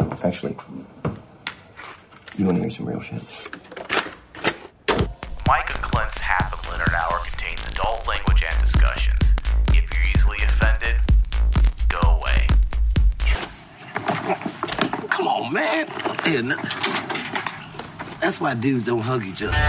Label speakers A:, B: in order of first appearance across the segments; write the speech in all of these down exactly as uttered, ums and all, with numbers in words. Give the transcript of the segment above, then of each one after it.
A: Actually, you want to hear some real shit?
B: Mike and Clint's Half and Leonard Hour contains adult language and discussions. If you're easily offended, go away.
C: Come on, man. That's why dudes don't hug each other.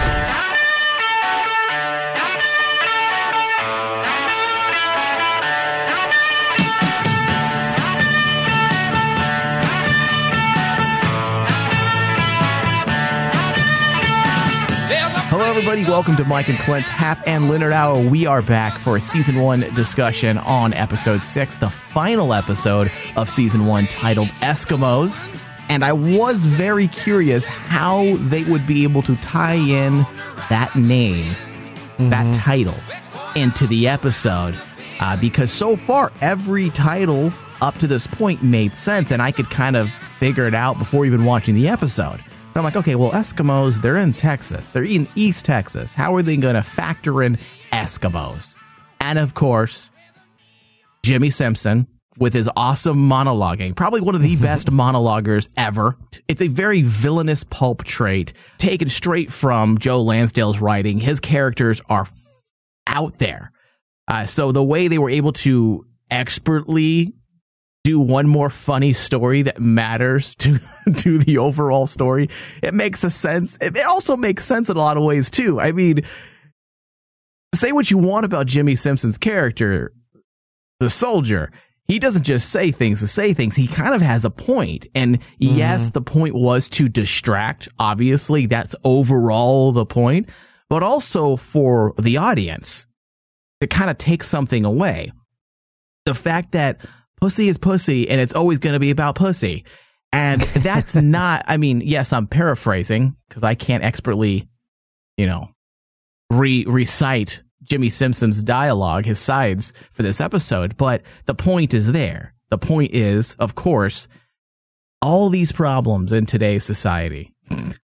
D: Hello, everybody. Welcome to Mike and Clint's Hap and Leonard Hour. We are back for a season one discussion on episode six, the final episode of season one, titled Eskimos. And I was very curious how they would be able to tie in that name, mm-hmm. that title, into the episode. Uh, because so far, every title up to this point made sense, and I could kind of figure it out before even watching the episode. But I'm like, okay, well, Eskimos, they're in Texas. They're in East Texas. How are they going to factor in Eskimos? And, of course, Jimmy Simpson with his awesome monologuing. Probably one of the best monologuers ever. It's a very villainous pulp trait taken straight from Joe Lansdale's writing. His characters are out there. Uh, so the way they were able to expertly do one more funny story that matters to to the overall story, it makes a sense. It also makes sense in a lot of ways too. I mean, say what you want about Jimmy Simpson's character, the soldier. He doesn't just say things to say things. He kind of has a point. And mm-hmm. yes, the point was to distract. Obviously, that's overall the point. But also for the audience to kind of take something away. The fact that pussy is pussy, and it's always going to be about pussy. And that's not, I mean, yes, I'm paraphrasing, because I can't expertly, you know, re- recite Jimmy Simpson's dialogue, his sides for this episode, but the point is there. The point is, of course, all these problems in today's society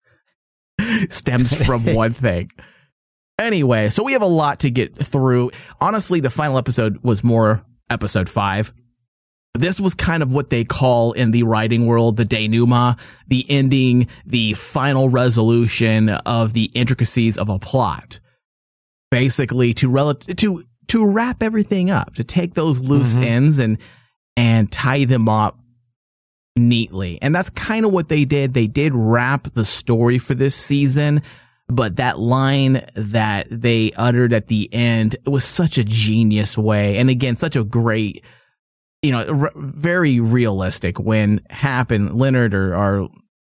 D: stems from one thing. Anyway, so we have a lot to get through. Honestly, the final episode was more episode five. This was kind of what they call in the writing world the denouement, the ending, the final resolution of the intricacies of a plot. Basically, to rel- to to wrap everything up, to take those loose mm-hmm. ends and and tie them up neatly. And that's kind of what they did. They did wrap the story for this season, but that line that they uttered at the end, it was such a genius way. And again, such a great, you know, r- very realistic when Hap and Leonard are, are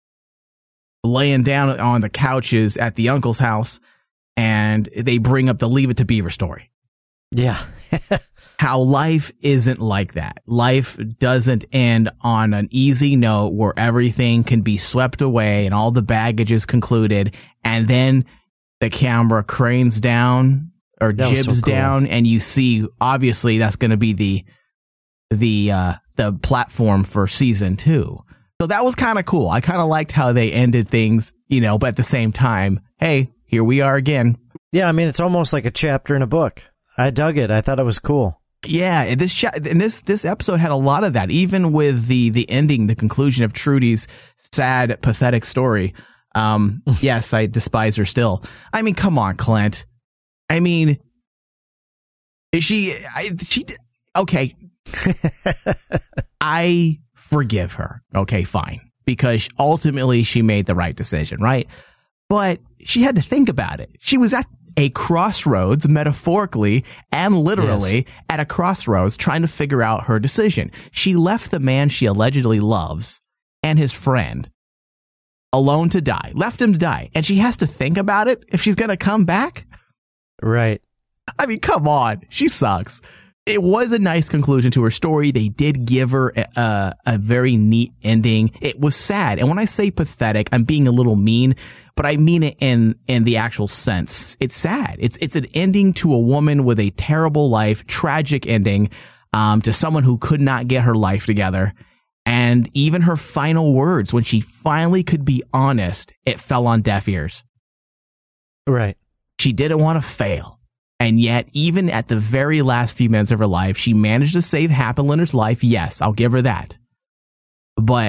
D: laying down on the couches at the uncle's house, and they bring up the Leave It to Beaver story.
E: Yeah.
D: How life isn't like that. Life doesn't end on an easy note where everything can be swept away and all the baggage is concluded, and then the camera cranes down or
E: that
D: jibs
E: so cool.
D: down, and you see, obviously, that's going to be the the uh, the platform for season two. So that was kind of cool. I kind of liked how they ended things, you know, but at the same time, hey, here we are again.
E: Yeah, I mean, it's almost like a chapter in a book. I dug it. I thought it was cool.
D: Yeah, and this sh- and this this episode had a lot of that, even with the the ending, the conclusion of Trudy's sad, pathetic story. Um, yes, I despise her still. I mean, come on, Clint. I mean, is she, I, she, okay. I forgive her. Okay, fine. Because ultimately she made the right decision, right? But she had to think about it. She was at a crossroads, metaphorically and literally, yes. at a crossroads trying to figure out her decision. She left the man she allegedly loves and his friend alone to die, left him to die. And she has to think about it if she's going to come back.
E: Right.
D: I mean, come on. She sucks. It was a nice conclusion to her story. They did give her a, a very neat ending. It was sad. And when I say pathetic, I'm being a little mean, but I mean it in, in the actual sense. It's sad. It's, it's an ending to a woman with a terrible life, tragic ending, um, to someone who could not get her life together. And even her final words, when she finally could be honest, it fell on deaf ears.
E: Right.
D: She didn't want to fail. And yet, even at the very last few minutes of her life, she managed to save Hap and Leonard's life. Yes, I'll give her that. But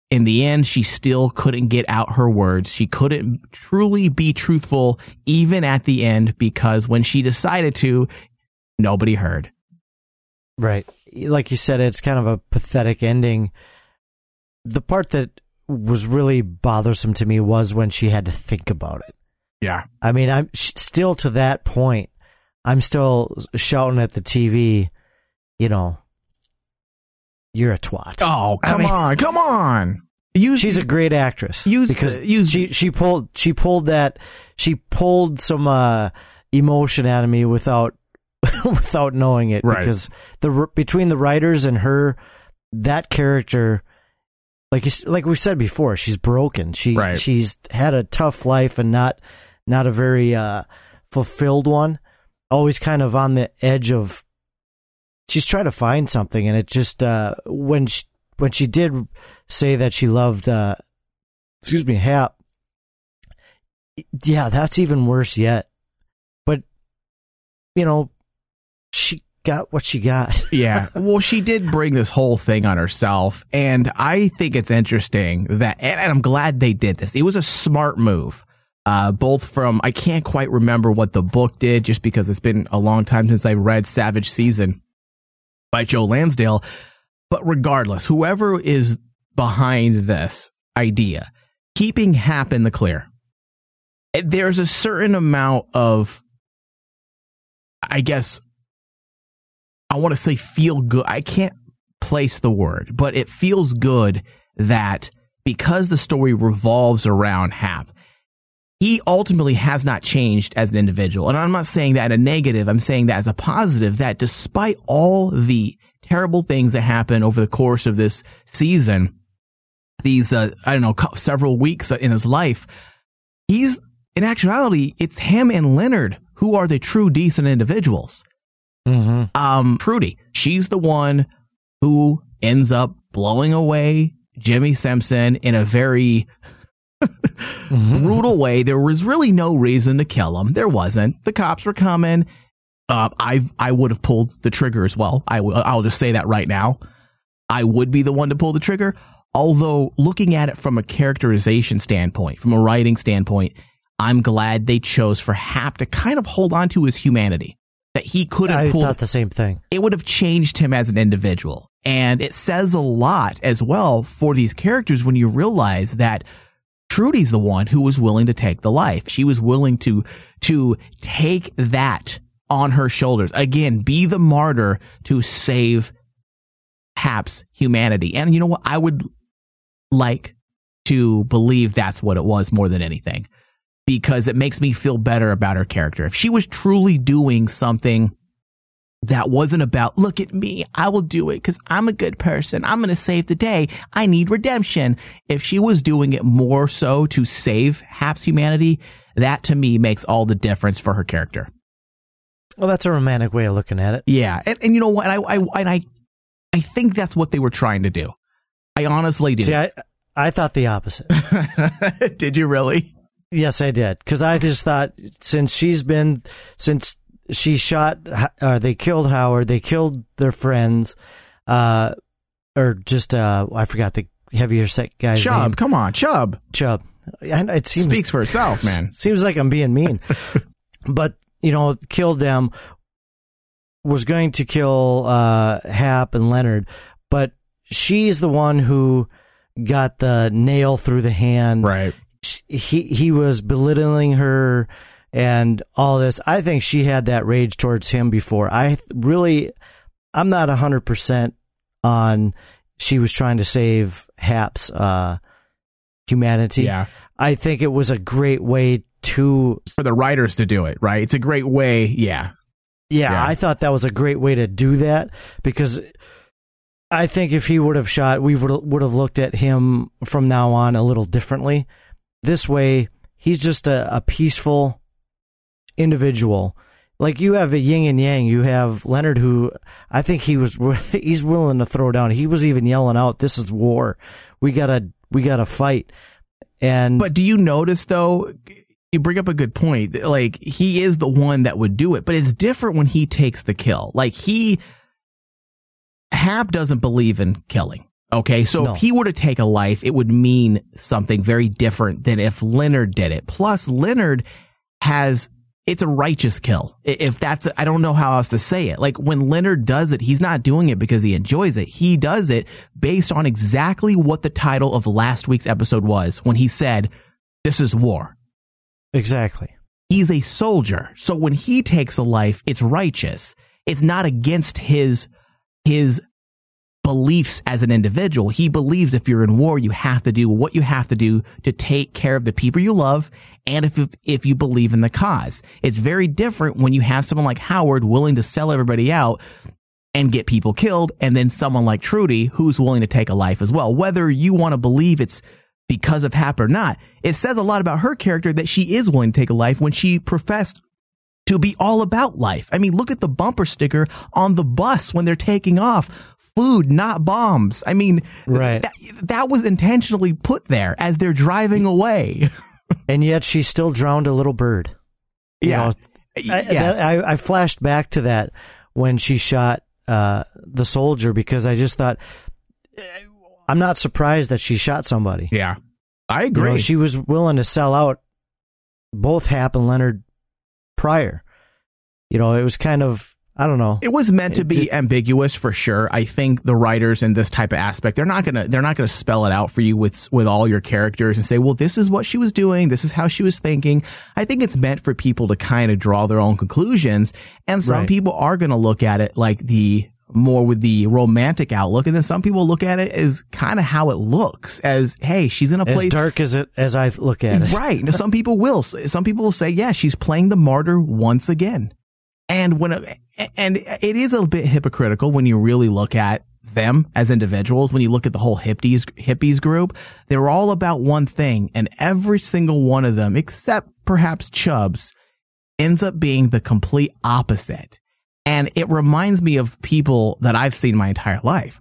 D: in the end, she still couldn't get out her words. She couldn't truly be truthful even at the end, because when she decided to, nobody heard.
E: Right. Like you said, it's kind of a pathetic ending. The part that was really bothersome to me was when she had to think about it.
D: Yeah.
E: I mean, I'm still to that point. I'm still shouting at the T V, you know, you're a twat.
D: Oh, come
E: I mean,
D: on, come on. Use,
E: she's a great actress.
D: Use,
E: because
D: uh, use,
E: she she pulled she pulled that she pulled some uh, emotion out of me without without knowing it.
D: Right.
E: Because the between the writers and her, that character, like you, like we said before, she's broken. She
D: right.
E: she's had a tough life and not not a very uh, fulfilled one. Always kind of on the edge of. She's trying to find something, and it just uh, when she, when she did say that she loved, uh, excuse me, Hap. Yeah, that's even worse yet. But you know, she got what she got.
D: Yeah, well, she did bring this whole thing on herself, and I think it's interesting that, and I'm glad they did this. It was a smart move. Uh, both from, I can't quite remember what the book did, just because it's been a long time since I read Savage Season by Joe Lansdale. But regardless, whoever is behind this idea, keeping Hap in the clear, there's a certain amount of, I guess, I want to say feel good. I can't place the word, but it feels good that because the story revolves around Hap, he ultimately has not changed as an individual. And I'm not saying that in a negative. I'm saying that as a positive, that despite all the terrible things that happen over the course of this season, these, uh, I don't know, several weeks in his life, he's, in actuality, it's him and Leonard who are the true decent individuals.
E: Mm-hmm.
D: Um, Trudy, she's the one who ends up blowing away Jimmy Simpson in a very brutal way. There was really no reason to kill him. There wasn't. The cops were coming. Uh, I I would have pulled the trigger as well. I w- I'll just say that right now. I would be the one to pull the trigger. Although, looking at it from a characterization standpoint, from a writing standpoint, I'm glad they chose for Hap to kind of hold on to his humanity. That he could have
E: I
D: pulled.
E: thought the same thing.
D: It would have changed him as an individual. And it says a lot as well for these characters when you realize that Trudy's the one who was willing to take the life. She was willing to to take that on her shoulders. Again, be the martyr to save Hap's humanity. And you know what? I would like to believe that's what it was more than anything, because it makes me feel better about her character. If she was truly doing something that wasn't about, look at me, I will do it because I'm a good person, I'm going to save the day, I need redemption. If she was doing it more so to save Hap's humanity, that to me makes all the difference for her character.
E: Well, that's a romantic way of looking at it.
D: Yeah, and, and you know what? I, I and I, I think that's what they were trying to do. I honestly do.
E: See, I, I thought the opposite.
D: Did you really?
E: Yes, I did. Because I just thought, since she's been, since she shot, or they killed Howard, they killed their friends, uh, or just, uh, I forgot the heavier set guy's
D: Chubb,
E: name.
D: come on, Chubb.
E: Chubb. And it seems,
D: speaks for itself, man.
E: Seems like I'm being mean. But, you know, killed them, was going to kill uh, Hap and Leonard, but she's the one who got the nail through the hand.
D: Right.
E: He he was belittling her and all this. I think she had that rage towards him before. I really, I'm not one hundred percent on she was trying to save Hap's uh, humanity.
D: Yeah.
E: I think it was a great way to...
D: For the writers to do it, right? It's a great way, yeah.
E: Yeah,
D: Yeah.
E: I thought that was a great way to do that, because I think if he would have shot, we would would have looked at him from now on a little differently. This way, he's just a, a peaceful individual. Like, you have a yin and yang. You have Leonard, who I think he was he's willing to throw down. He was even yelling out, "This is war. We gotta we gotta fight." And
D: But do you notice, though, you bring up a good point. Like, he is the one that would do it, but it's different when he takes the kill. Like, he, Hap doesn't believe in killing. Okay, so
E: No.
D: if he were to take a life, it would mean something very different than if Leonard did it. Plus, Leonard has, it's a righteous kill. I- If that's, I don't know how else to say it. Like, when Leonard does it, he's not doing it because he enjoys it. He does it based on exactly what the title of last week's episode was when he said, "This is war."
E: Exactly.
D: He's a soldier. So when he takes a life, it's righteous. It's not against his, his, beliefs as an individual. He believes if you're in war, you have to do what you have to do to take care of the people you love, and if if you believe in the cause. It's very different when you have someone like Howard willing to sell everybody out and get people killed, and then someone like Trudy who's willing to take a life as well. Whether you want to believe it's because of Hap or not, it says a lot about her character that she is willing to take a life when she professed to be all about life. I mean, look at the bumper sticker on the bus when they're taking off. Food, not bombs. I mean,
E: Right.
D: that, that was intentionally put there as they're driving away.
E: And yet she still drowned a little bird. You
D: Yeah.
E: know, I,
D: Yes.
E: that- I, I flashed back to that when she shot uh, the soldier, because I just thought, I'm not surprised that she shot somebody.
D: Yeah. I
E: You
D: agree.
E: know, she was willing to sell out both Hap and Leonard prior. You know, it was kind of, I don't know.
D: It was meant to
E: It
D: be
E: just-
D: ambiguous for sure. I think the writers in this type of aspect, they're not gonna they're not gonna spell it out for you with with all your characters and say, well, this is what she was doing, this is how she was thinking. I think it's meant for people to kind of draw their own conclusions, and some
E: Right.
D: people are gonna look at it like the more with the romantic outlook, and then some people look at it as kind of how it looks, as hey, she's in a
E: As
D: place
E: dark as it as I look at it.
D: right. Now, some people will. Some people will say, yeah, she's playing the martyr once again. And when, and it is a bit hypocritical when you really look at them as individuals. When you look at the whole hippies, hippies group, they're all about one thing, and every single one of them, except perhaps Chubbs, ends up being the complete opposite. And it reminds me of people that I've seen my entire life.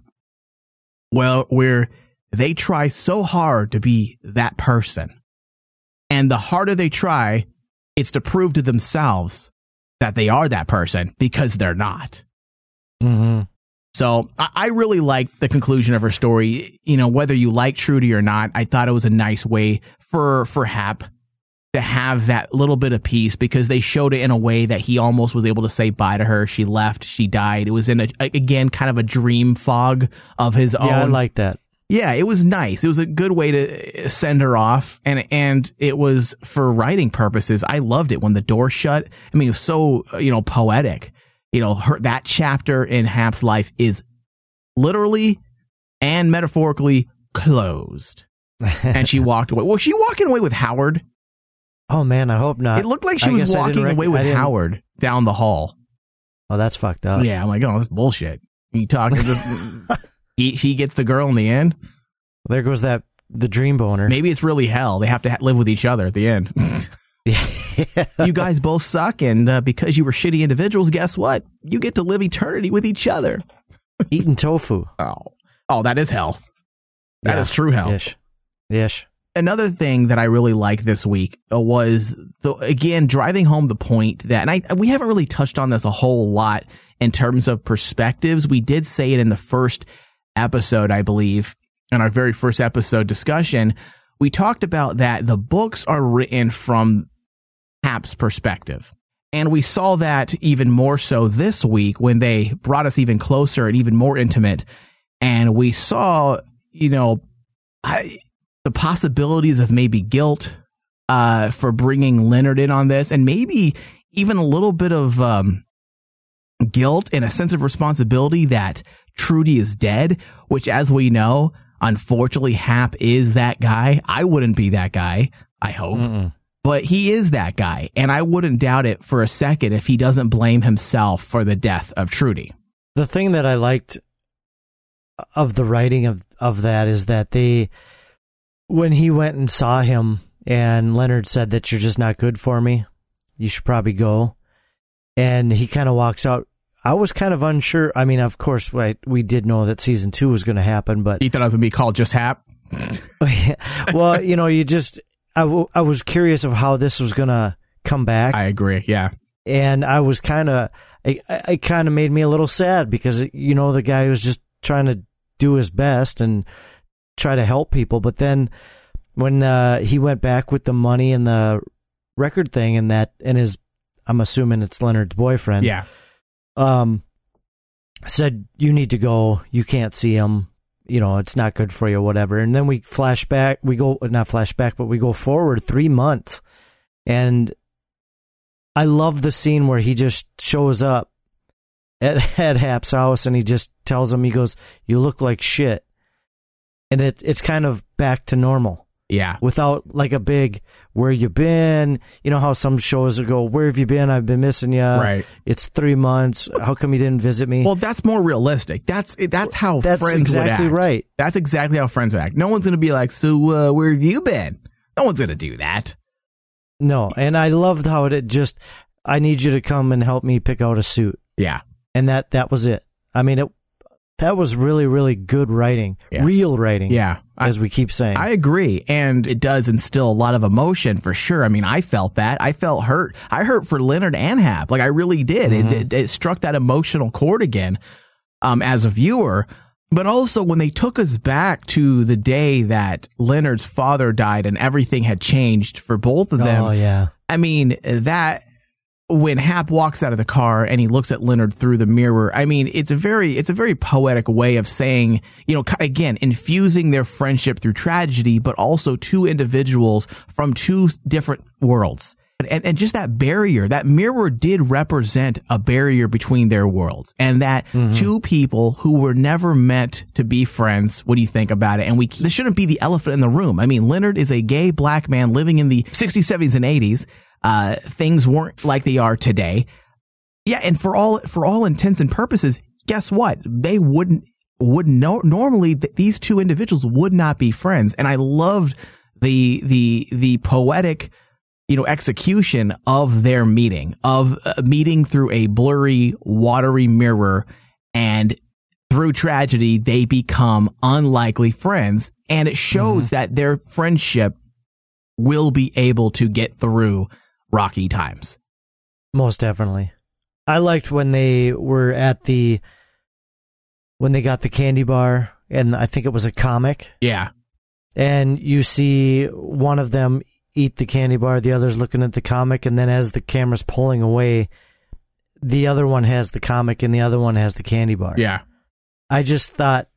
D: Well, where they try so hard to be that person. And the harder they try, it's to prove to themselves that they are that person, because they're not.
E: Mm-hmm.
D: So I, I really liked the conclusion of her story. You know, whether you like Trudy or not, I thought it was a nice way for, for Hap to have that little bit of peace, because they showed it in a way that he almost was able to say bye to her. She left, she died. It was in a, again, kind of a dream fog of his own.
E: Yeah, I like that.
D: Yeah, it was nice. It was a good way to send her off, and and it was for writing purposes. I loved it when the door shut. I mean, it was so, you know, poetic. You know, her, that chapter in Hap's life is literally and metaphorically closed. And she walked away. Was she walking away with Howard?
E: Oh man, I hope not.
D: It looked like she
E: I
D: was
E: guess I didn't
D: walking
E: rec-
D: away
E: I
D: with
E: didn't-
D: Howard down the hall.
E: Oh, that's fucked up.
D: Yeah, I'm like, oh, that's bullshit. You talking to he, he gets the girl in the end?
E: There goes that the dream boner.
D: Maybe it's really hell. They have to ha- live with each other at the end. You guys both suck, and uh, because you were shitty individuals, guess what? You get to live eternity with each other.
E: Eating tofu.
D: Oh, oh, that is hell. That is
E: Yeah.
D: true hell.
E: Ish. Ish.
D: Another thing that I really liked this week uh, was, the, again, driving home the point that, and I we haven't really touched on this a whole lot in terms of perspectives. We did say it in the first episode, I believe, in our very first episode discussion. We talked about that the books are written from Hap's perspective. And we saw that even more so this week when they brought us even closer and even more intimate. And we saw, you know, I, the possibilities of maybe guilt uh, for bringing Leonard in on this, and maybe even a little bit of um, guilt and a sense of responsibility that Trudy is dead, which, as we know, unfortunately, Hap is that guy. I wouldn't be that guy, I hope.
E: Mm-mm.
D: But he is that guy, and I wouldn't doubt it for a second if he doesn't blame himself for the death of Trudy.
E: The thing that I liked of the writing of, of that is that they, when he went and saw him and Leonard said that you're just not good for me, you should probably go. And he kind of walks out. I was kind of unsure. I mean, of course, we, we did know that season two was going to happen, but
D: You thought I was going to be called just Hap?
E: well, you know, you just, I, w- I was curious of how this was going to come back.
D: I agree, yeah.
E: And I was kind of, it, it kind of made me a little sad because, you know, the guy was just trying to do his best and try to help people. But then when uh, he went back with the money and the record thing and that, and his, I'm assuming it's Leonard's boyfriend.
D: Yeah.
E: Um, said, you need to go. You can't see him. You know, it's not good for you, whatever. And then we flash back, we go, not flash back, but we go forward three months. And I love the scene where he just shows up at, at Hap's house and he just tells him, he goes, you look like shit. And it it's kind of back to normal.
D: Yeah.
E: Without like a big, where you been? You know how some shows will go, where have you been? I've been missing you.
D: Right.
E: It's three months. How come you didn't visit me?
D: Well, that's more realistic. That's that's how
E: That's
D: friends
E: exactly
D: would act.
E: right.
D: That's exactly how friends would act. No one's going to be like, so uh, where have you been? No one's going to do that.
E: No. And I loved how it just, I need you to come and help me pick out a suit.
D: Yeah.
E: And that, that was it. I mean, it that was really, really good writing.
D: Yeah.
E: Real writing.
D: Yeah.
E: As we keep saying.
D: I agree. And it does instill a lot of emotion for sure. I mean, I felt that. I felt hurt. I hurt for Leonard and Hap. Like, I really did. Mm-hmm. It, it, it struck that emotional chord again um, as a viewer. But also when they took us back to the day that Leonard's father died and everything had changed for both of them.
E: Oh, yeah.
D: I mean, that... when Hap walks out of the car and he looks at Leonard through the mirror, I mean, it's a very, it's a very poetic way of saying, you know, again, infusing their friendship through tragedy, but also two individuals from two different worlds. And, and just that barrier, that mirror did represent a barrier between their worlds, and that mm-hmm. two people who were never meant to be friends. What do you think about it? And we, this shouldn't be the elephant in the room. I mean, Leonard is a gay black man living in the sixties, seventies, and eighties. Uh, things weren't like they are today. Yeah, and for all for all intents and purposes, guess what? They wouldn't would no normally th- these two individuals would not be friends. And I loved the the the poetic, you know, execution of their meeting, of uh, meeting through a blurry, watery mirror, and through tragedy they become unlikely friends, and it shows mm-hmm. that their friendship will be able to get through rocky times.
E: Most definitely. I liked when they were at the, when they got the candy bar, and I think it was a comic.
D: Yeah.
E: And you see one of them eat the candy bar, the other's looking at the comic, and then as the camera's pulling away, the other one has the comic and the other one has the candy bar.
D: Yeah. I
E: just thought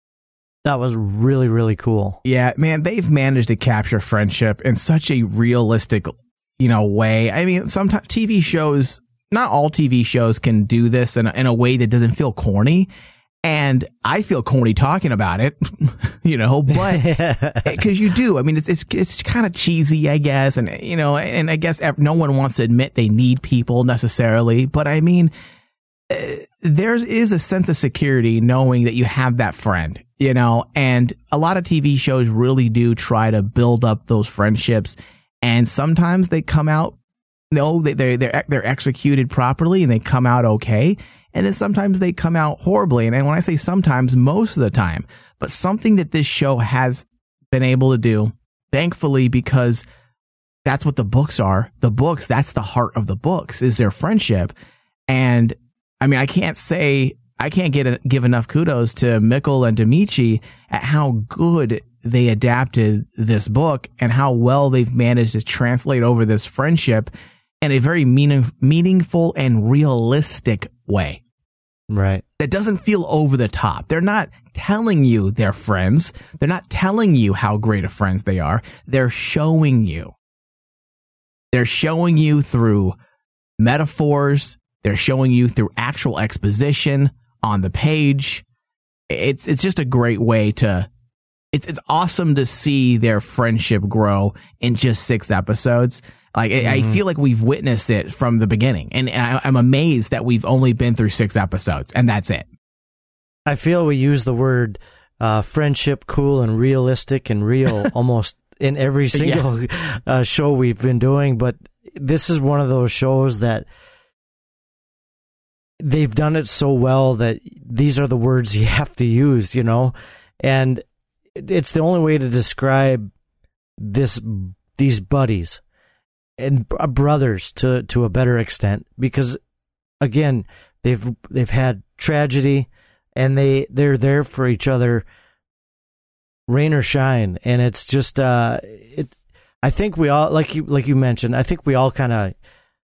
E: that was really, really cool.
D: Yeah, man, they've managed to capture friendship in such a realistic, you know, way. I mean, sometimes T V shows, not all T V shows can do this in a, in a way that doesn't feel corny. And I feel corny talking about it, you know, but because you do. I mean, it's it's it's kind of cheesy, I guess, and you know, and I guess no one wants to admit they need people necessarily. But I mean, uh, there is a sense of security knowing that you have that friend, you know, and a lot of T V shows really do try to build up those friendships, and sometimes they come out, no, they they they're they're executed properly and they come out okay. And then sometimes they come out horribly. And when I say sometimes, most of the time. But something that this show has been able to do, thankfully, because that's what the books are. The books, that's the heart of the books, is their friendship. And, I mean, I can't say, I can't get a, give enough kudos to Mikkel and Demichi at how good they adapted this book and how well they've managed to translate over this friendship in a very meaning, meaningful and realistic way.
E: Right.
D: That doesn't feel over the top. They're not telling you they're friends. They're not telling you how great of friends they are. They're showing you. They're showing you through metaphors. They're showing you through actual exposition on the page. It's it's just a great way to... It's it's awesome to see their friendship grow in just six episodes. Like mm-hmm. I feel like we've witnessed it from the beginning, and, and I, I'm amazed that we've only been through six episodes, and that's it.
E: I feel we use the word uh, friendship, cool, and realistic, and real almost in every single yeah. uh, show we've been doing. But this is one of those shows that they've done it so well that these are the words you have to use, you know, and it's the only way to describe this these buddies. And brothers to, to a better extent, because again, they've they've had tragedy, and they they're there for each other, rain or shine. And it's just uh, it. I think we all, like you like you mentioned, I think we all kind of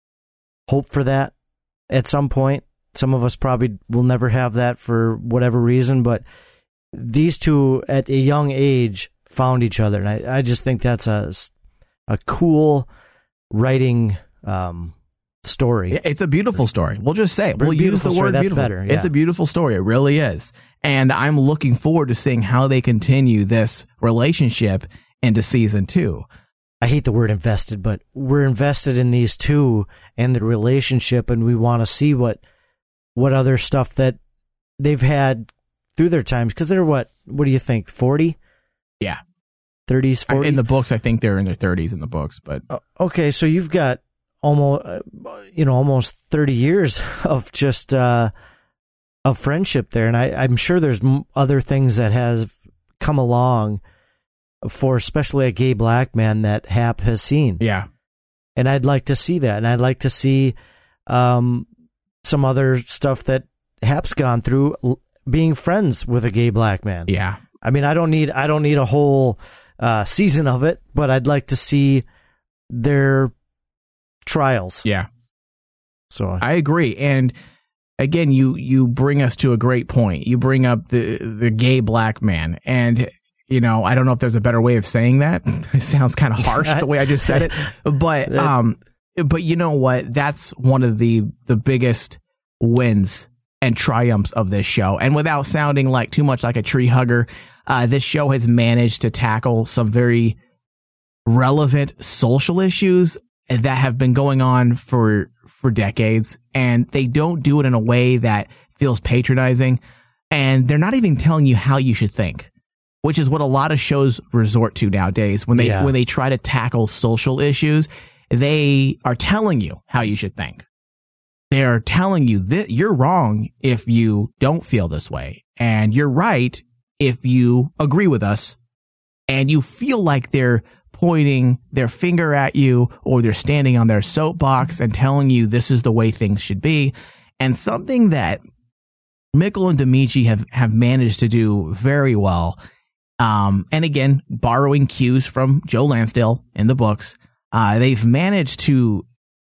E: hope for that at some point. Some of us probably will never have that for whatever reason, but these two at a young age found each other, and I, I just think that's a a cool writing um, story.
D: It's a beautiful story. We'll just say it. We'll use the
E: story,
D: word
E: that's
D: beautiful.
E: better, yeah.
D: It's a beautiful story. It really is. And I'm looking forward to seeing how they continue this relationship into season two.
E: I hate the word invested, but we're invested in these two and the relationship, and we want to see what what other stuff that they've had through their times, because they're what what do you think, forty?
D: Yeah,
E: thirties, forties?
D: In the books, I think they're in their thirties in the books. But
E: uh, okay, so you've got almost uh, you know almost thirty years of just uh of friendship there, and I, I'm sure there's m- other things that have come along for especially a gay black man that Hap has seen.
D: Yeah,
E: and I'd like to see that, and I'd like to see um some other stuff that Hap's gone through, being friends with a gay black man.
D: Yeah.
E: I mean, I don't need I don't need a whole uh, season of it, but I'd like to see their trials.
D: Yeah.
E: So
D: I agree. And again, you you bring us to a great point. You bring up the the gay black man, and you know, I don't know if there's a better way of saying that. It sounds kind of harsh the way I just said it, but um but you know what? That's one of the the biggest wins and triumphs of this show. And without sounding like too much like a tree hugger, uh, this show has managed to tackle some very relevant social issues that have been going on for for decades, and they don't do it in a way that feels patronizing, and they're not even telling you how you should think, which is what a lot of shows resort to nowadays. When they
E: Yeah.
D: when they try to tackle social issues, they are telling you how you should think. They're telling you that you're wrong if you don't feel this way, and you're right if you agree with us, and you feel like they're pointing their finger at you, or they're standing on their soapbox and telling you this is the way things should be. And something that Mikkel and Demichi have, have managed to do very well, um, and again, borrowing cues from Joe Lansdale in the books, uh, they've managed to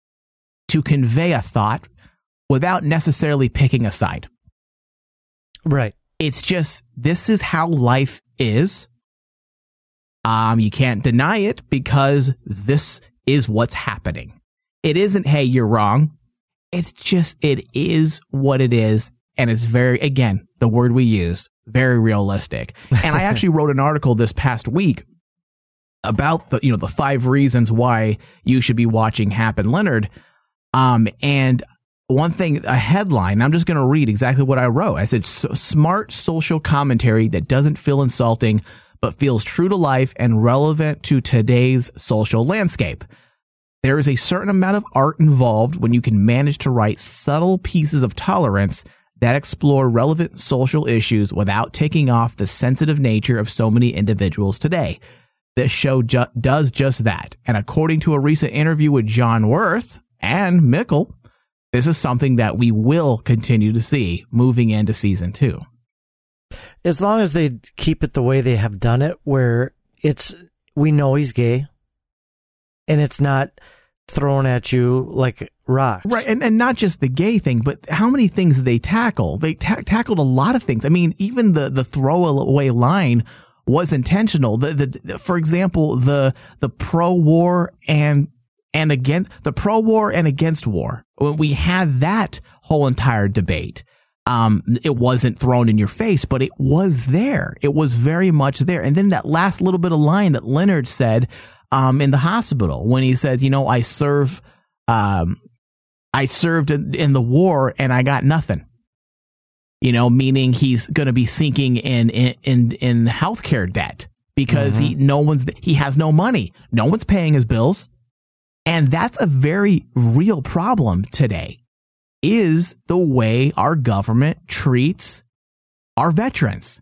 D: to convey a thought without necessarily picking a side.
E: right.
D: It's just, this is how life is. Um, you can't deny it because this is what's happening. It isn't, hey, you're wrong. It's just, it is what it is. And it's very, again, the word we use, very realistic. And I actually wrote an article this past week about the, you know, the five reasons why you should be watching Hap and Leonard. Um, and one thing, a headline, I'm just going to read exactly what I wrote. I said, smart social commentary that doesn't feel insulting, but feels true to life and relevant to today's social landscape. There is a certain amount of art involved when you can manage to write subtle pieces of tolerance that explore relevant social issues without taking off the sensitive nature of so many individuals today. This show ju- does just that. And according to a recent interview with John Wirth and Mikkel, this is something that we will continue to see moving into season two.
E: As long as they keep it the way they have done it, where it's, we know he's gay, and it's not thrown at you like rocks.
D: Right, and, and not just the gay thing, but how many things did they tackle? They ta- tackled a lot of things. I mean, even the, the throwaway line was intentional. The, the, the for example, the the pro-war and and against the pro-war and against war. When we had that whole entire debate, um, it wasn't thrown in your face, but it was there. It was very much there. And then that last little bit of line that Leonard said um, in the hospital when he said, "You know, I serve, um, I served in, in the war and I got nothing." You know, meaning he's going to be sinking in in in, in healthcare debt because mm-hmm. he no one's he has no money. No one's paying his bills. And that's a very real problem today, is the way our government treats our veterans.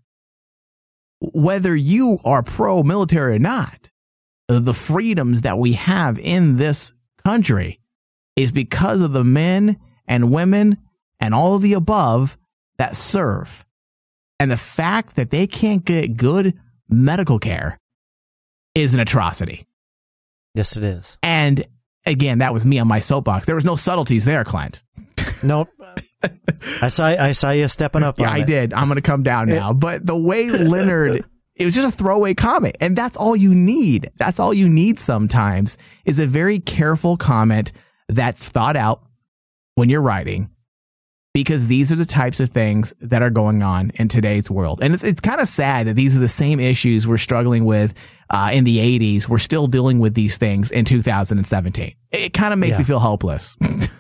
D: Whether you are pro-military or not, the freedoms that we have in this country is because of the men and women and all of the above that serve. And the fact that they can't get good medical care is an atrocity.
E: Yes, it is.
D: And again, that was me on my soapbox. There was no subtleties there, Clint.
E: Nope. I saw I saw you stepping up
D: Yeah,
E: on
D: I
E: it.
D: did. I'm going to come down now. But the way Leonard, it was just a throwaway comment. And that's all you need. That's all you need sometimes is a very careful comment that's thought out when you're writing, because these are the types of things that are going on in today's world. And it's it's kind of sad that these are the same issues we're struggling with uh, in the eighties. We're still dealing with these things in two thousand seventeen. It kind of makes
E: Yeah.
D: me feel hopeless.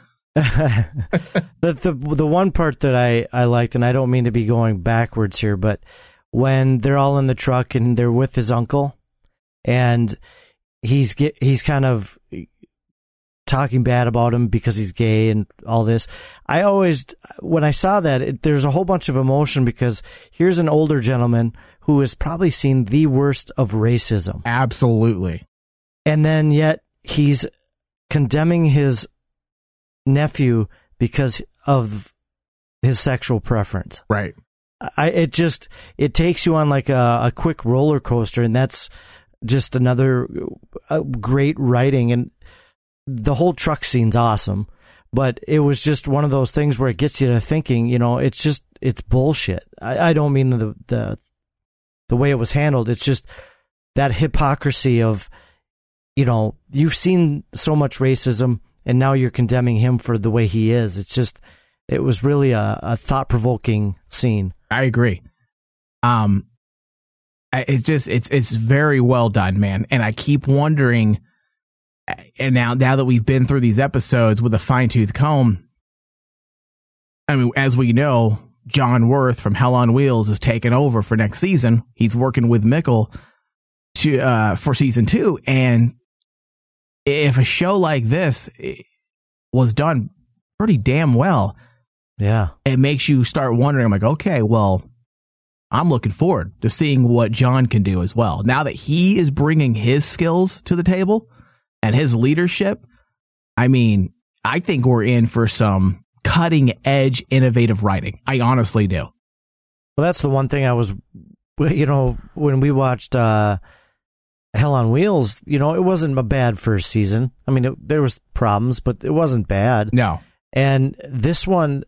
E: the, the the one part that I, I liked, and I don't mean to be going backwards here, but when they're all in the truck and they're with his uncle, and he's get he's kind of talking bad about him because he's gay and all this. I always, when I saw that, it, there's a whole bunch of emotion, because here's an older gentleman who has probably seen the worst of racism.
D: Absolutely.
E: And then yet he's condemning his nephew because of his sexual preference.
D: Right.
E: I it just it takes you on like a, a quick roller coaster, and that's just another uh, great writing. And the whole truck scene's awesome, but it was just one of those things where it gets you to thinking. You know, it's just it's bullshit. I, I don't mean the the the way it was handled. It's just that hypocrisy of, you know, you've seen so much racism, and now you're condemning him for the way he is. It's just, it was really a, a thought-provoking scene.
D: I agree. Um, I, it's just, it's it's very well done, man. And I keep wondering, and now, now that we've been through these episodes with a fine-tooth comb, I mean, as we know, John Worth from Hell on Wheels is taking over for next season. He's working with Mickle to uh, for season two, and if a show like this was done pretty damn well,
E: yeah,
D: it makes you start wondering. I'm like, okay, well, I'm looking forward to seeing what John can do as well. Now that he is bringing his skills to the table and his leadership, I mean, I think we're in for some cutting edge, innovative writing. I honestly do.
E: Well, that's the one thing I was, you know, when we watched uh, Hell on Wheels, you know, it wasn't a bad first season. I mean, it, there was problems, but it wasn't bad.
D: No.
E: And this one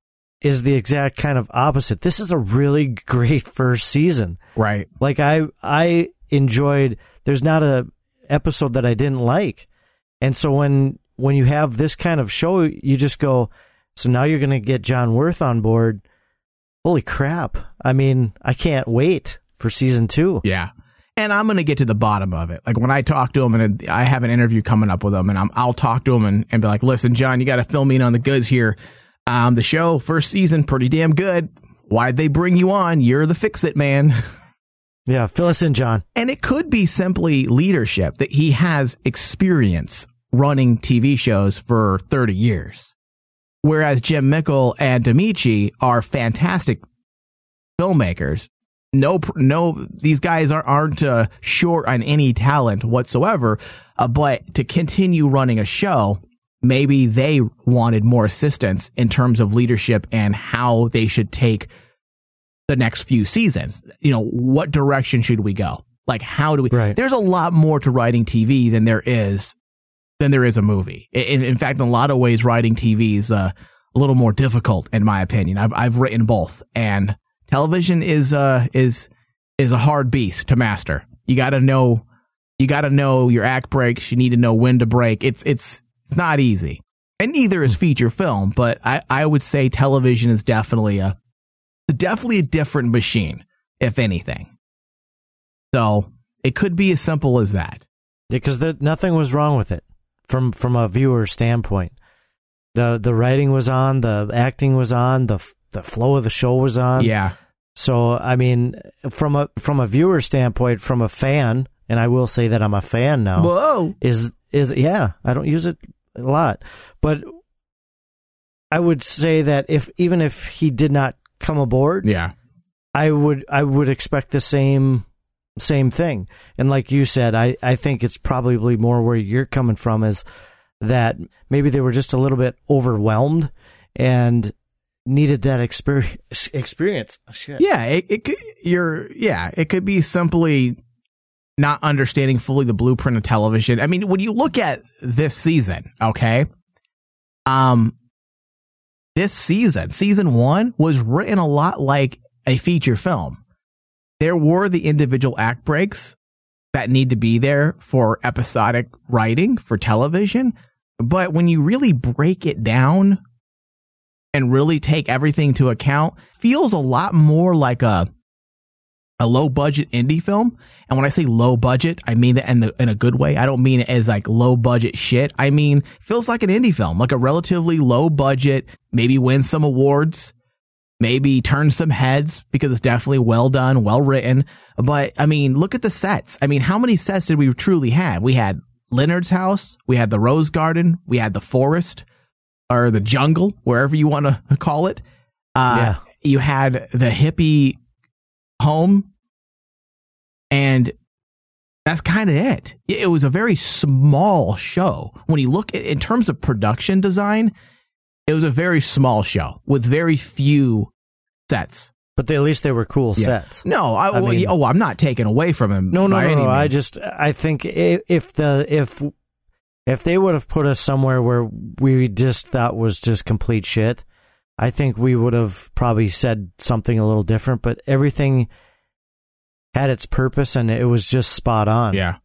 E: is the exact kind of opposite. This is a really great first season.
D: Right.
E: Like I, I enjoyed, there's not a episode that I didn't like. And so when, when you have this kind of show, you just go, so now you're going to get John Worth on board. Holy crap. I mean, I can't wait for season two.
D: Yeah. And I'm going to get to the bottom of it. Like when I talk to him, and I have an interview coming up with him, and I'm, I'll talk to him and, and be like, listen, John, you got to fill me in on the goods here. Um, the show, first season, pretty damn good. Why'd they bring you on? You're the fix-it man.
E: Yeah, fill us in, John.
D: And it could be simply leadership, that he has experience running T V shows for thirty years. Whereas Jim Mickle and Demichi are fantastic filmmakers. No, no, these guys aren't, aren't uh, short on any talent whatsoever. Uh, but to continue running a show, maybe they wanted more assistance in terms of leadership and how they should take the next few seasons. You know, what direction should we go? Like, how do we?
E: Right.
D: There's a lot more to writing T V than there is than there is a movie. In, in fact, in a lot of ways, writing T V is uh, a little more difficult, in my opinion. I've I've written both, and television is uh is is a hard beast to master. You got to know you got to know your act breaks. You need to know when to break. It's it's it's not easy, and neither is feature film. But I I would say television is definitely a definitely a different machine, if anything. So it could be as simple as that.
E: Yeah, because nothing was wrong with it from from a viewer standpoint. the The writing was on, the acting was on, the the flow of the show was on.
D: Yeah.
E: So I mean, from a from a viewer standpoint, from a fan, and I will say that I'm a fan now.
D: Whoa.
E: Is is yeah, I don't use it a lot, but I would say that if even if he did not come aboard,
D: Yeah.
E: I would I would expect the same same thing. And like you said, I, I think it's probably more where you're coming from, is that maybe they were just a little bit overwhelmed, and needed that experience. Experience. Oh, shit.
D: Yeah, it, it could. You're. Yeah, it could be simply not understanding fully the blueprint of television. I mean, when you look at this season, okay, um, this season, season one was written a lot like a feature film. There were the individual act breaks that need to be there for episodic writing for television, but when you really break it down and really take everything into account, feels a lot more like a a low budget indie film. And when I say low budget, I mean that in, the, in a good way. I don't mean it as like low budget shit. I mean, feels like an indie film, like a relatively low budget, maybe win some awards, maybe turn some heads because it's definitely well done, well written. But I mean, look at the sets. I mean, how many sets did we truly have? We had Leonard's house, we had the Rose Garden, we had the forest or the jungle, wherever you want to call it. Uh,
E: Yeah.
D: You had the hippie home, and that's kind of it. It was a very small show. When you look at in terms of production design, it was a very small show with very few sets.
E: But they, at least they were cool
D: Yeah.
E: sets.
D: No, I,
E: I
D: well,
E: mean-
D: oh, I'm not taking away from him.
E: No, no,
D: by
E: no,
D: any
E: no. I
D: means.
E: just, I think i- if the if if they would have put us somewhere where we just thought was just complete shit, I think we would have probably said something a little different. But everything had its purpose, and it was just spot on.
D: Yeah.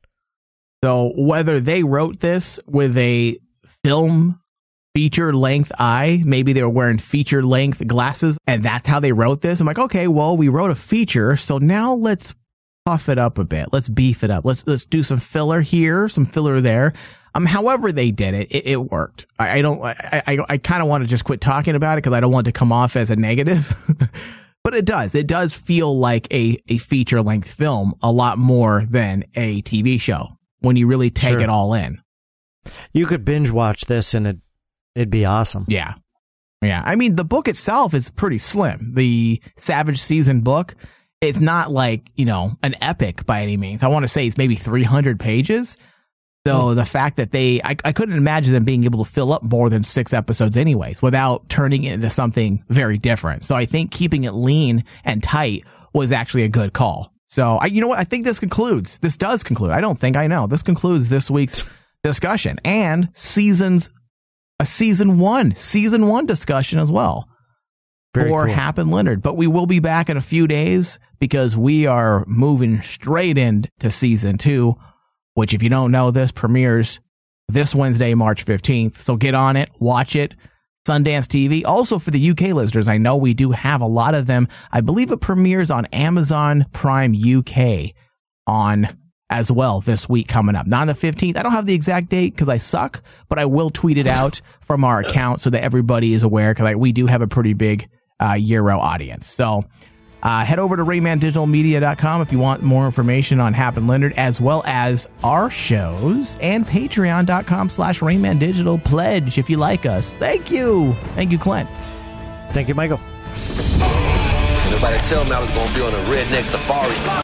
D: So whether they wrote this with a film feature length eye, maybe they were wearing feature length glasses, and that's how they wrote this. I'm like, okay, well, we wrote a feature, so now let's puff it up a bit. Let's beef it up. Let's let's do some filler here, some filler there. Um, however they did it, it, it worked. I, I don't. I I, I kind of want to just quit talking about it because I don't want it to come off as a negative. But it does. It does feel like a, a feature length film a lot more than a T V show when you really take
E: Sure.
D: it all in.
E: You could binge watch this, and it it'd be awesome.
D: Yeah. Yeah. I mean, the book itself is pretty slim. The Savage Season book, it's not like, you know, an epic by any means. I want to say it's maybe three hundred pages. So the fact that they, I, I couldn't imagine them being able to fill up more than six episodes anyways without turning it into something very different. So I think keeping it lean and tight was actually a good call. So I, you know what? I think this concludes. This does conclude. I don't think I know. This concludes this week's discussion and seasons, a season one, season one discussion as well.
E: Very
D: For
E: cool.
D: Hap and Leonard. But we will be back in a few days because we are moving straight into season two, which, if you don't know this, premieres this Wednesday, March fifteenth. So get on it, watch it. Sundance T V. Also for the U K listeners, I know we do have a lot of them. I believe it premieres on Amazon Prime U K on as well this week coming up. Not on the fifteenth. I don't have the exact date because I suck, but I will tweet it out from our account so that everybody is aware because we do have a pretty big uh, Euro audience. So uh, head over to rayman digital media dot com if you want more information on Hap and Leonard, as well as our shows, and patreon dot com slash rayman digital. Pledge if you like us. Thank you. Thank you, Clint.
E: Thank you, Michael.
C: Nobody tell me I was gonna be on a redneck safari.